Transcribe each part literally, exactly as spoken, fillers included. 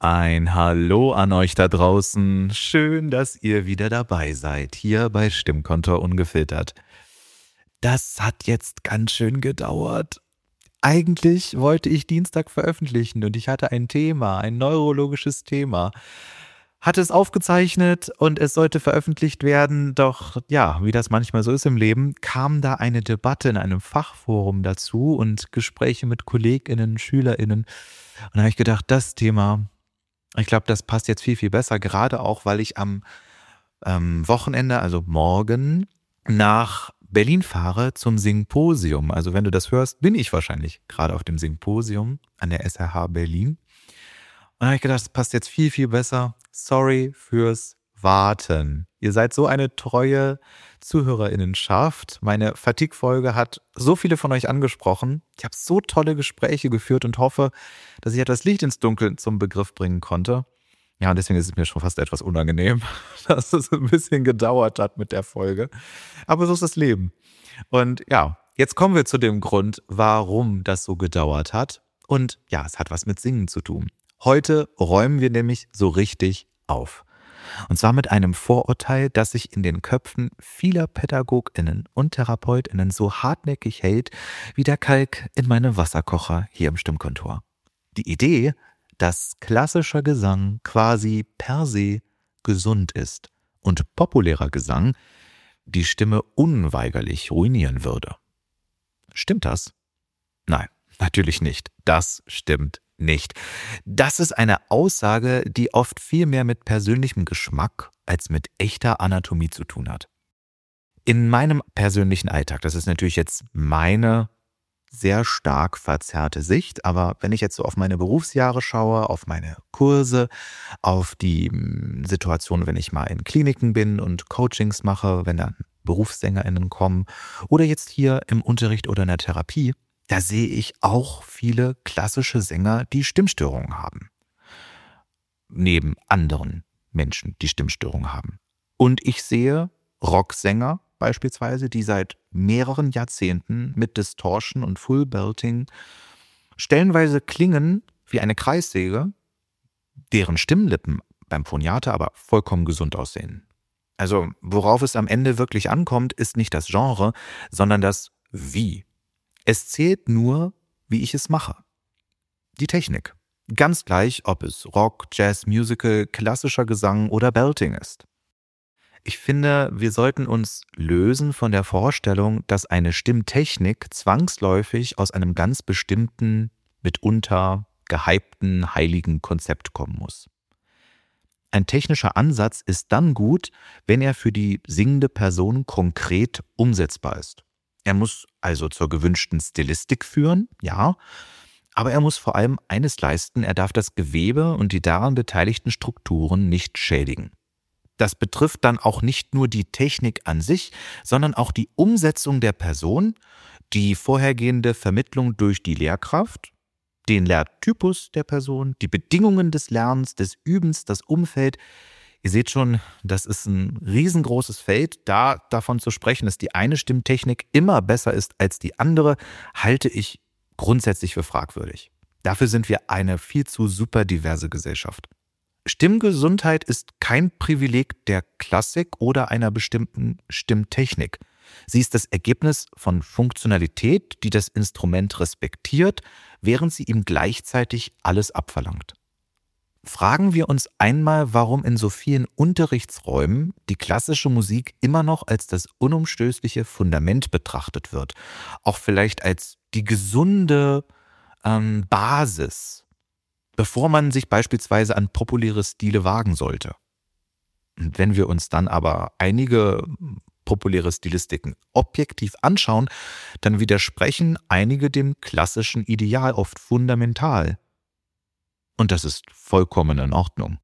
Ein Hallo an euch da draußen. Schön, dass ihr wieder dabei seid, hier bei Stimmkontor Ungefiltert. Das hat jetzt ganz schön gedauert. Eigentlich wollte ich Dienstag veröffentlichen und ich hatte ein Thema, ein neurologisches Thema. Hatte es aufgezeichnet und es sollte veröffentlicht werden, doch ja, wie das manchmal so ist im Leben, kam da eine Debatte in einem Fachforum dazu und Gespräche mit KollegInnen, SchülerInnen. Und da habe ich gedacht, das Thema, ich glaube, das passt jetzt viel, viel besser, gerade auch, weil ich am ähm, Wochenende, also morgen, nach Berlin fahre zum Symposium. Also wenn du das hörst, bin ich wahrscheinlich gerade auf dem Symposium an der S R H Berlin. Und da habe ich gedacht, das passt jetzt viel, viel besser. Sorry fürs Warten. Ihr seid so eine treue ZuhörerInnenschaft. Meine Fatigue-Folge hat so viele von euch angesprochen. Ich habe so tolle Gespräche geführt und hoffe, dass ich etwas Licht ins Dunkel zum Begriff bringen konnte. Ja, und deswegen ist es mir schon fast etwas unangenehm, dass es ein bisschen gedauert hat mit der Folge. Aber so ist das Leben. Und ja, jetzt kommen wir zu dem Grund, warum das so gedauert hat. Und ja, es hat was mit Singen zu tun. Heute räumen wir nämlich so richtig auf. Und zwar mit einem Vorurteil, das sich in den Köpfen vieler PädagogInnen und TherapeutInnen so hartnäckig hält, wie der Kalk in meinem Wasserkocher hier im Stimmkontor. Die Idee, dass klassischer Gesang quasi per se gesund ist und populärer Gesang die Stimme unweigerlich ruinieren würde. Stimmt das? Nein, natürlich nicht. Das stimmt nicht. Das ist eine Aussage, die oft viel mehr mit persönlichem Geschmack als mit echter Anatomie zu tun hat. In meinem persönlichen Alltag, das ist natürlich jetzt meine sehr stark verzerrte Sicht, aber wenn ich jetzt so auf meine Berufsjahre schaue, auf meine Kurse, auf die Situation, wenn ich mal in Kliniken bin und Coachings mache, wenn dann Berufssänger*innen kommen oder jetzt hier im Unterricht oder in der Therapie, da sehe ich auch viele klassische Sänger, die Stimmstörungen haben. Neben anderen Menschen, die Stimmstörungen haben. Und ich sehe Rocksänger beispielsweise, die seit mehreren Jahrzehnten mit Distortion und Full Belting stellenweise klingen wie eine Kreissäge, deren Stimmlippen beim Phoniater aber vollkommen gesund aussehen. Also worauf es am Ende wirklich ankommt, ist nicht das Genre, sondern das Wie. Es zählt nur, wie ich es mache. Die Technik. Ganz gleich, ob es Rock, Jazz, Musical, klassischer Gesang oder Belting ist. Ich finde, wir sollten uns lösen von der Vorstellung, dass eine Stimmtechnik zwangsläufig aus einem ganz bestimmten, mitunter gehypten, heiligen Konzept kommen muss. Ein technischer Ansatz ist dann gut, wenn er für die singende Person konkret umsetzbar ist. Er muss also zur gewünschten Stilistik führen, ja, aber er muss vor allem eines leisten, er darf das Gewebe und die daran beteiligten Strukturen nicht schädigen. Das betrifft dann auch nicht nur die Technik an sich, sondern auch die Umsetzung der Person, die vorhergehende Vermittlung durch die Lehrkraft, den Lehrtypus der Person, die Bedingungen des Lernens, des Übens, das Umfeld. Ihr seht schon, das ist ein riesengroßes Feld. Da davon zu sprechen, dass die eine Stimmtechnik immer besser ist als die andere, halte ich grundsätzlich für fragwürdig. Dafür sind wir eine viel zu super diverse Gesellschaft. Stimmgesundheit ist kein Privileg der Klassik oder einer bestimmten Stimmtechnik. Sie ist das Ergebnis von Funktionalität, die das Instrument respektiert, während sie ihm gleichzeitig alles abverlangt. Fragen wir uns einmal, warum in so vielen Unterrichtsräumen die klassische Musik immer noch als das unumstößliche Fundament betrachtet wird. Auch vielleicht als die gesunde ähm, Basis, bevor man sich beispielsweise an populäre Stile wagen sollte. Und wenn wir uns dann aber einige populäre Stilistiken objektiv anschauen, dann widersprechen einige dem klassischen Ideal oft fundamental. Und das ist vollkommen in Ordnung.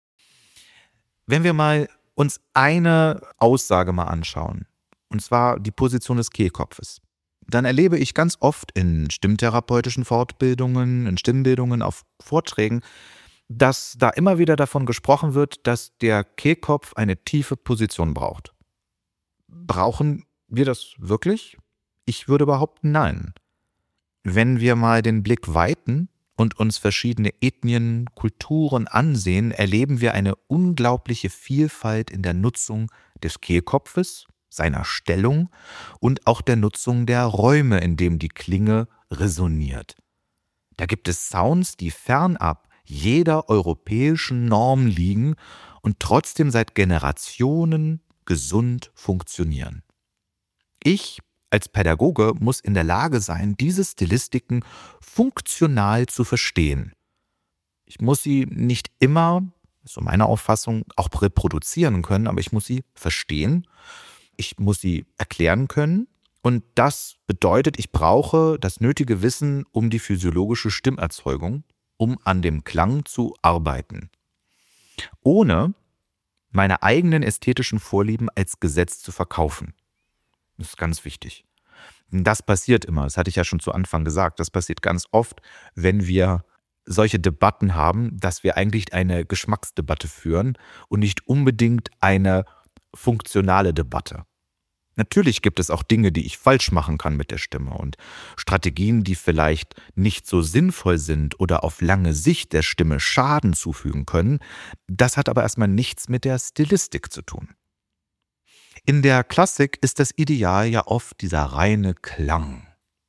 Wenn wir mal uns eine Aussage mal anschauen, und zwar die Position des Kehlkopfes, dann erlebe ich ganz oft in stimmtherapeutischen Fortbildungen, in Stimmbildungen, auf Vorträgen, dass da immer wieder davon gesprochen wird, dass der Kehlkopf eine tiefe Position braucht. Brauchen wir das wirklich? Ich würde behaupten, nein. Wenn wir mal den Blick weiten und uns verschiedene Ethnien, Kulturen ansehen, erleben wir eine unglaubliche Vielfalt in der Nutzung des Kehlkopfes, seiner Stellung und auch der Nutzung der Räume, in dem die Klinge resoniert. Da gibt es Sounds, die fernab jeder europäischen Norm liegen und trotzdem seit Generationen gesund funktionieren. Ich als Pädagoge muss in der Lage sein, diese Stilistiken funktional zu verstehen. Ich muss sie nicht immer, so meine Auffassung, auch reproduzieren können, aber ich muss sie verstehen, ich muss sie erklären können und das bedeutet, ich brauche das nötige Wissen um die physiologische Stimmerzeugung, um an dem Klang zu arbeiten. Ohne meine eigenen ästhetischen Vorlieben als Gesetz zu verkaufen. Das ist ganz wichtig. Das passiert immer, das hatte ich ja schon zu Anfang gesagt, das passiert ganz oft, wenn wir solche Debatten haben, dass wir eigentlich eine Geschmacksdebatte führen und nicht unbedingt eine funktionale Debatte. Natürlich gibt es auch Dinge, die ich falsch machen kann mit der Stimme und Strategien, die vielleicht nicht so sinnvoll sind oder auf lange Sicht der Stimme Schaden zufügen können. Das hat aber erstmal nichts mit der Stilistik zu tun. In der Klassik ist das Ideal ja oft dieser reine Klang.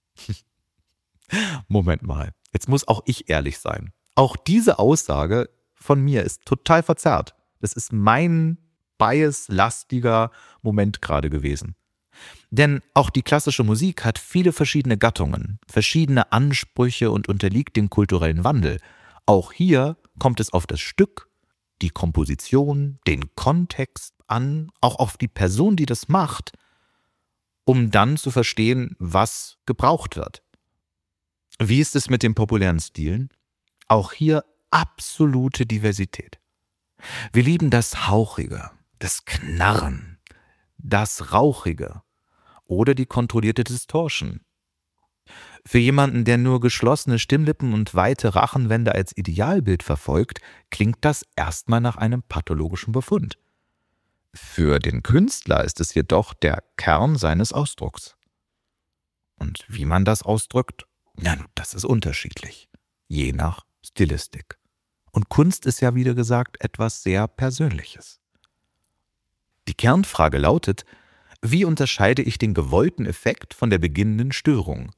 Moment mal, jetzt muss auch ich ehrlich sein. Auch diese Aussage von mir ist total verzerrt. Das ist mein bias-lastiger Moment gerade gewesen. Denn auch die klassische Musik hat viele verschiedene Gattungen, verschiedene Ansprüche und unterliegt dem kulturellen Wandel. Auch hier kommt es auf das Stück, die Komposition, den Kontext an, auch auf die Person, die das macht, um dann zu verstehen, was gebraucht wird. Wie ist es mit den populären Stilen? Auch hier absolute Diversität. Wir lieben das Hauchige, das Knarren, das Rauchige oder die kontrollierte Distortion. Für jemanden, der nur geschlossene Stimmlippen und weite Rachenwände als Idealbild verfolgt, klingt das erstmal nach einem pathologischen Befund. Für den Künstler ist es jedoch der Kern seines Ausdrucks. Und wie man das ausdrückt, ja, das ist unterschiedlich, je nach Stilistik. Und Kunst ist ja, wie gesagt, etwas sehr Persönliches. Die Kernfrage lautet, wie unterscheide ich den gewollten Effekt von der beginnenden Störung?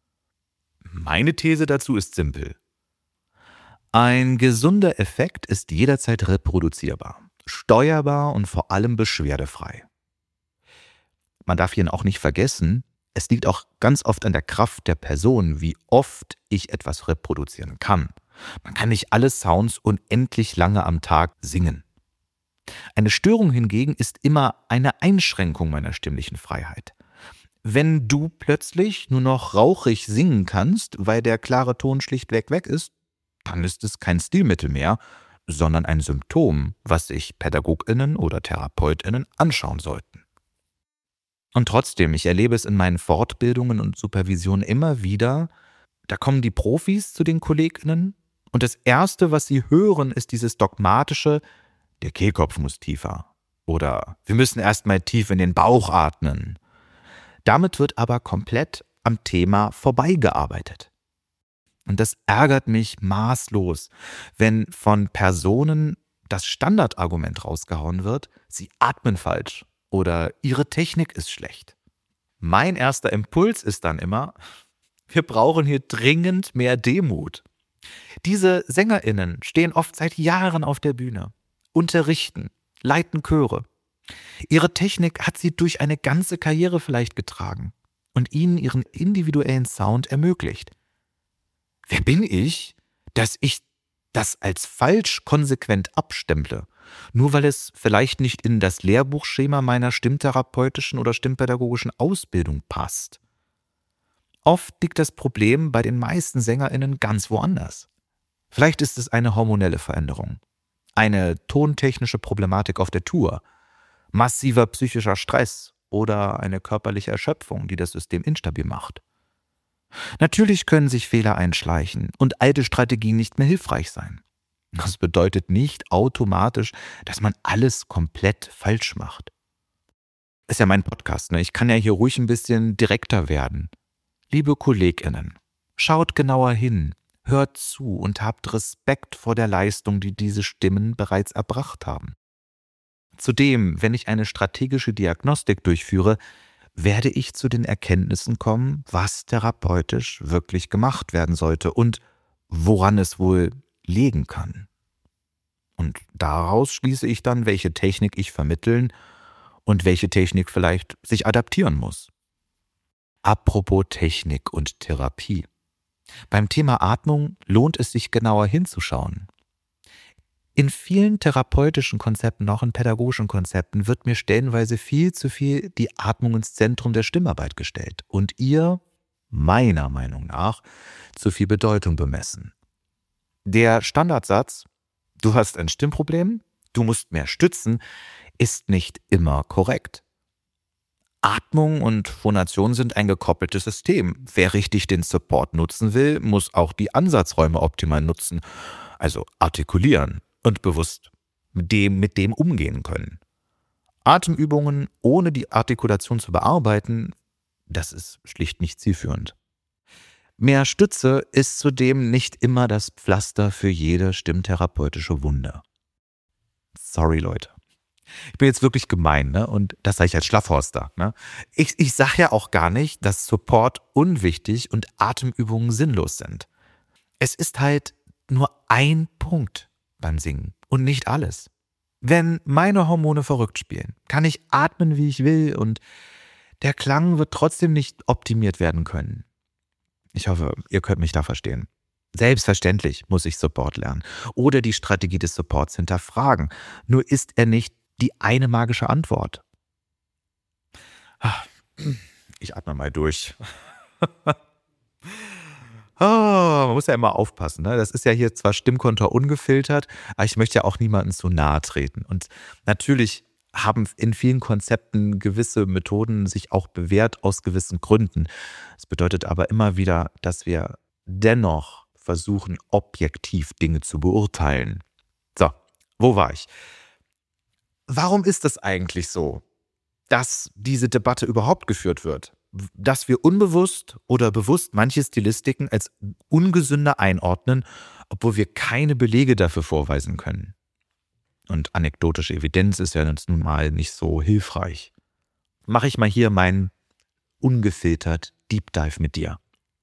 Meine These dazu ist simpel. Ein gesunder Effekt ist jederzeit reproduzierbar, steuerbar und vor allem beschwerdefrei. Man darf hier auch nicht vergessen, es liegt auch ganz oft an der Kraft der Person, wie oft ich etwas reproduzieren kann. Man kann nicht alle Sounds unendlich lange am Tag singen. Eine Störung hingegen ist immer eine Einschränkung meiner stimmlichen Freiheit. Wenn du plötzlich nur noch rauchig singen kannst, weil der klare Ton schlichtweg weg ist, dann ist es kein Stilmittel mehr, sondern ein Symptom, was sich PädagogInnen oder TherapeutInnen anschauen sollten. Und trotzdem, ich erlebe es in meinen Fortbildungen und Supervisionen immer wieder, da kommen die Profis zu den KollegInnen und das Erste, was sie hören, ist dieses dogmatische, der Kehlkopf muss tiefer oder wir müssen erstmal tief in den Bauch atmen. Damit wird aber komplett am Thema vorbeigearbeitet. Und das ärgert mich maßlos, wenn von Personen das Standardargument rausgehauen wird, sie atmen falsch oder ihre Technik ist schlecht. Mein erster Impuls ist dann immer, wir brauchen hier dringend mehr Demut. Diese SängerInnen stehen oft seit Jahren auf der Bühne, unterrichten, leiten Chöre. Ihre Technik hat sie durch eine ganze Karriere vielleicht getragen und ihnen ihren individuellen Sound ermöglicht. Wer bin ich, dass ich das als falsch konsequent abstemple, nur weil es vielleicht nicht in das Lehrbuchschema meiner stimmtherapeutischen oder stimmpädagogischen Ausbildung passt? Oft liegt das Problem bei den meisten SängerInnen ganz woanders. Vielleicht ist es eine hormonelle Veränderung, eine tontechnische Problematik auf der Tour, massiver psychischer Stress oder eine körperliche Erschöpfung, die das System instabil macht. Natürlich können sich Fehler einschleichen und alte Strategien nicht mehr hilfreich sein. Das bedeutet nicht automatisch, dass man alles komplett falsch macht. Ist ja mein Podcast, ne? Ich kann ja hier ruhig ein bisschen direkter werden. Liebe KollegInnen, schaut genauer hin. hört zu und habt Respekt vor der Leistung, die diese Stimmen bereits erbracht haben. Zudem, wenn ich eine strategische Diagnostik durchführe, werde ich zu den Erkenntnissen kommen, was therapeutisch wirklich gemacht werden sollte und woran es wohl liegen kann. Und daraus schließe ich dann, welche Technik ich vermitteln und welche Technik vielleicht sich adaptieren muss. Apropos Technik und Therapie. Beim Thema Atmung lohnt es sich genauer hinzuschauen. In vielen therapeutischen Konzepten, auch in pädagogischen Konzepten, wird mir stellenweise viel zu viel die Atmung ins Zentrum der Stimmarbeit gestellt und ihr, meiner Meinung nach, zu viel Bedeutung bemessen. Der Standardsatz, du hast ein Stimmproblem, du musst mehr stützen, ist nicht immer korrekt. Atmung und Phonation sind ein gekoppeltes System. Wer richtig den Support nutzen will, muss auch die Ansatzräume optimal nutzen, also artikulieren und bewusst mit dem, mit dem umgehen können. Atemübungen ohne die Artikulation zu bearbeiten, das ist schlicht nicht zielführend. Mehr Stütze ist zudem nicht immer das Pflaster für jede stimmtherapeutische Wunde. Sorry, Leute. Ich bin jetzt wirklich gemein, ne? Und das sage ich als Schlafhorster. Ne? Ich, ich sage ja auch gar nicht, dass Support unwichtig und Atemübungen sinnlos sind. Es ist halt nur ein Punkt beim Singen und nicht alles. Wenn meine Hormone verrückt spielen, kann ich atmen, wie ich will, und der Klang wird trotzdem nicht optimiert werden können. Ich hoffe, ihr könnt mich da verstehen. Selbstverständlich muss ich Support lernen oder die Strategie des Supports hinterfragen. Nur ist er nicht die eine magische Antwort. Ich atme mal durch. Oh, man muss ja immer aufpassen. Ne? Das ist ja hier zwar Stimmkontor ungefiltert, aber ich möchte ja auch niemandem zu nahe treten. Und natürlich haben in vielen Konzepten gewisse Methoden sich auch bewährt aus gewissen Gründen. Das bedeutet aber immer wieder, dass wir dennoch versuchen, objektiv Dinge zu beurteilen. So, wo war ich? Warum ist es eigentlich so, dass diese Debatte überhaupt geführt wird? Dass wir unbewusst oder bewusst manche Stilistiken als ungesünder einordnen, obwohl wir keine Belege dafür vorweisen können. Und anekdotische Evidenz ist ja nun mal nicht so hilfreich. Mache ich mal hier meinen ungefiltert Deep Dive mit dir.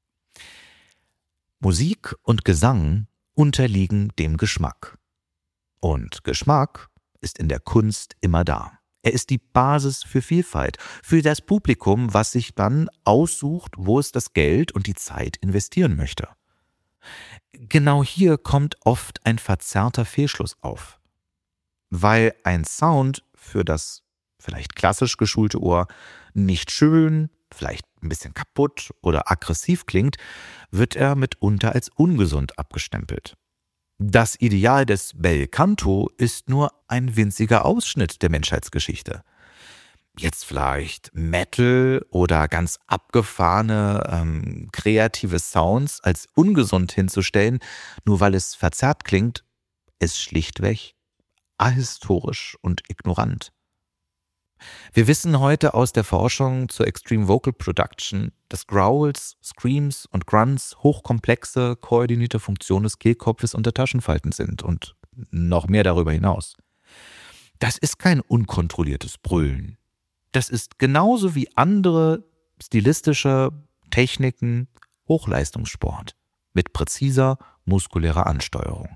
Musik und Gesang unterliegen dem Geschmack. Und Geschmack ist in der Kunst immer da. Er ist die Basis für Vielfalt, für das Publikum, was sich dann aussucht, wo es das Geld und die Zeit investieren möchte. Genau hier kommt oft ein verzerrter Fehlschluss auf. Weil ein Sound für das vielleicht klassisch geschulte Ohr nicht schön, vielleicht ein bisschen kaputt oder aggressiv klingt, wird er mitunter als ungesund abgestempelt. Das Ideal des Bel Canto ist nur ein winziger Ausschnitt der Menschheitsgeschichte. Jetzt vielleicht Metal oder ganz abgefahrene, ähm, kreative Sounds als ungesund hinzustellen, nur weil es verzerrt klingt, ist schlichtweg ahistorisch und ignorant. Wir wissen heute aus der Forschung zur Extreme Vocal Production, dass Growls, Screams und Grunts hochkomplexe, koordinierte Funktionen des Kehlkopfes und der Taschenfalten sind und noch mehr darüber hinaus. Das ist kein unkontrolliertes Brüllen. Das ist genauso wie andere stilistische Techniken Hochleistungssport mit präziser muskulärer Ansteuerung.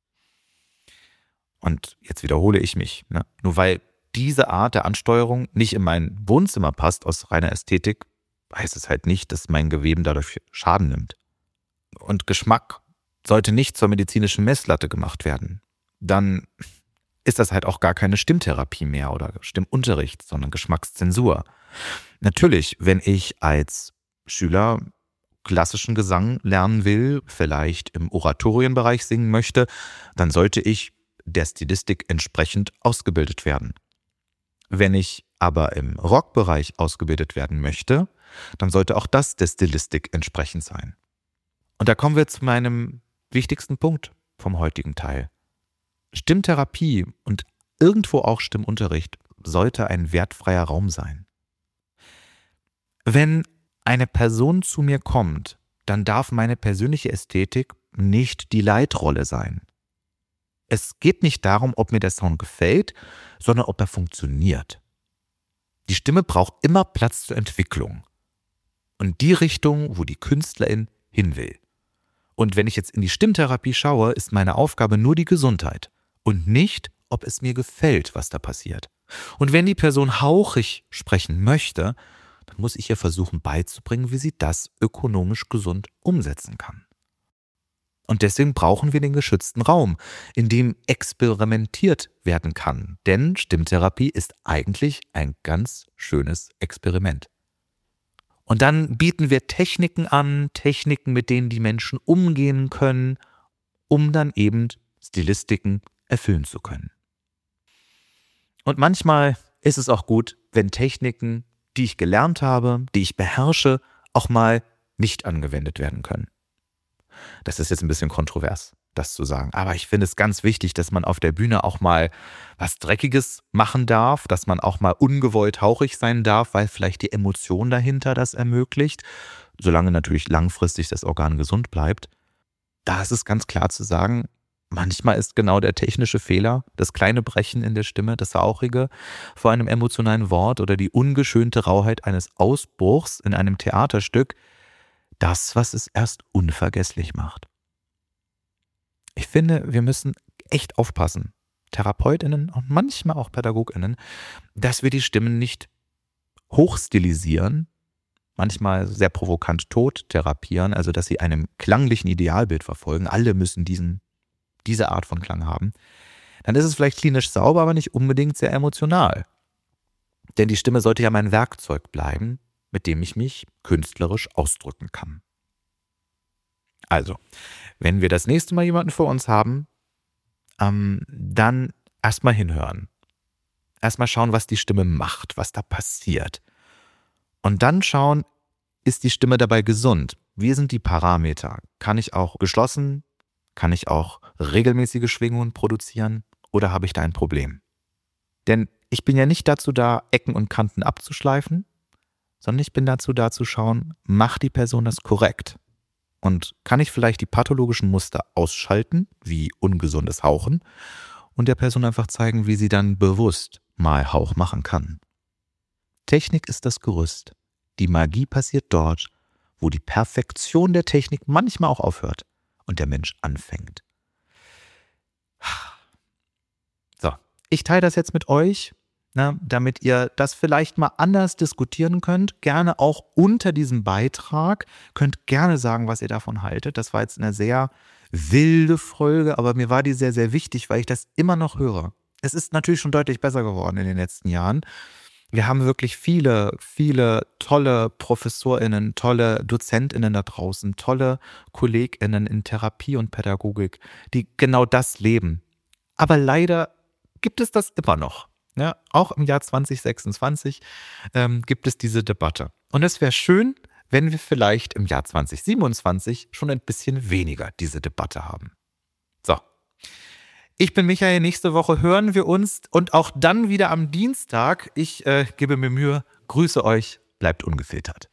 Und jetzt wiederhole ich mich, ne? Nur weil diese Art der Ansteuerung nicht in mein Wohnzimmer passt aus reiner Ästhetik, heißt es halt nicht, dass mein Gewebe dadurch Schaden nimmt. Und Geschmack sollte nicht zur medizinischen Messlatte gemacht werden. Dann ist das halt auch gar keine Stimmtherapie mehr oder Stimmunterricht, sondern Geschmackszensur. Natürlich, wenn ich als Schüler klassischen Gesang lernen will, vielleicht im Oratorienbereich singen möchte, dann sollte ich der Stilistik entsprechend ausgebildet werden. Wenn ich aber im Rockbereich ausgebildet werden möchte, dann sollte auch das der Stilistik entsprechend sein. Und da kommen wir zu meinem wichtigsten Punkt vom heutigen Teil. Stimmtherapie und irgendwo auch Stimmunterricht sollte ein wertfreier Raum sein. Wenn eine Person zu mir kommt, dann darf meine persönliche Ästhetik nicht die Leitrolle sein. Es geht nicht darum, ob mir der Sound gefällt, sondern ob er funktioniert. Die Stimme braucht immer Platz zur Entwicklung. Und die Richtung, wo die Künstlerin hin will. Und wenn ich jetzt in die Stimmtherapie schaue, ist meine Aufgabe nur die Gesundheit und nicht, ob es mir gefällt, was da passiert. Und wenn die Person hauchig sprechen möchte, dann muss ich ihr versuchen beizubringen, wie sie das ökonomisch gesund umsetzen kann. Und deswegen brauchen wir den geschützten Raum, in dem experimentiert werden kann. Denn Stimmtherapie ist eigentlich ein ganz schönes Experiment. Und dann bieten wir Techniken an, Techniken, mit denen die Menschen umgehen können, um dann eben Stilistiken erfüllen zu können. Und manchmal ist es auch gut, wenn Techniken, die ich gelernt habe, die ich beherrsche, auch mal nicht angewendet werden können. Das ist jetzt ein bisschen kontrovers, das zu sagen. Aber ich finde es ganz wichtig, dass man auf der Bühne auch mal was Dreckiges machen darf, dass man auch mal ungewollt hauchig sein darf, weil vielleicht die Emotion dahinter das ermöglicht, solange natürlich langfristig das Organ gesund bleibt. Da ist es ganz klar zu sagen, manchmal ist genau der technische Fehler, das kleine Brechen in der Stimme, das Hauchige vor einem emotionalen Wort oder die ungeschönte Rauheit eines Ausbruchs in einem Theaterstück das, was es erst unvergesslich macht. Ich finde, wir müssen echt aufpassen, TherapeutInnen und manchmal auch PädagogInnen, dass wir die Stimmen nicht hochstilisieren, manchmal sehr provokant tot therapieren, also dass sie einem klanglichen Idealbild verfolgen. Alle müssen diesen, diese Art von Klang haben. Dann ist es vielleicht klinisch sauber, aber nicht unbedingt sehr emotional. Denn die Stimme sollte ja mein Werkzeug bleiben, mit dem ich mich künstlerisch ausdrücken kann. Also, wenn wir das nächste Mal jemanden vor uns haben, ähm, dann erstmal hinhören. Erstmal schauen, was die Stimme macht, was da passiert. Und dann schauen, ist die Stimme dabei gesund? Wie sind die Parameter? Kann ich auch geschlossen, kann ich auch regelmäßige Schwingungen produzieren oder habe ich da ein Problem? Denn ich bin ja nicht dazu da, Ecken und Kanten abzuschleifen, sondern ich bin dazu da zu schauen, macht die Person das korrekt? Und kann ich vielleicht die pathologischen Muster ausschalten, wie ungesundes Hauchen, und der Person einfach zeigen, wie sie dann bewusst mal Hauch machen kann. Technik ist das Gerüst. Die Magie passiert dort, wo die Perfektion der Technik manchmal auch aufhört und der Mensch anfängt. So, ich teile das jetzt mit euch, ne, damit ihr das vielleicht mal anders diskutieren könnt. Gerne auch unter diesem Beitrag. Könnt gerne sagen, was ihr davon haltet. Das war jetzt eine sehr wilde Folge, aber mir war die sehr, sehr wichtig, weil ich das immer noch höre. Es ist natürlich schon deutlich besser geworden in den letzten Jahren. Wir haben wirklich viele, viele tolle ProfessorInnen, tolle DozentInnen da draußen, tolle KollegInnen in Therapie und Pädagogik, die genau das leben. Aber leider gibt es das immer noch. Ja, auch im Jahr zwanzig sechsundzwanzig ähm, gibt es diese Debatte. Und es wäre schön, wenn wir vielleicht im Jahr zwanzig siebenundzwanzig schon ein bisschen weniger diese Debatte haben. So. Ich bin Michael, nächste Woche hören wir uns und auch dann wieder am Dienstag. Ich äh, gebe mir Mühe, grüße euch, bleibt ungefiltert.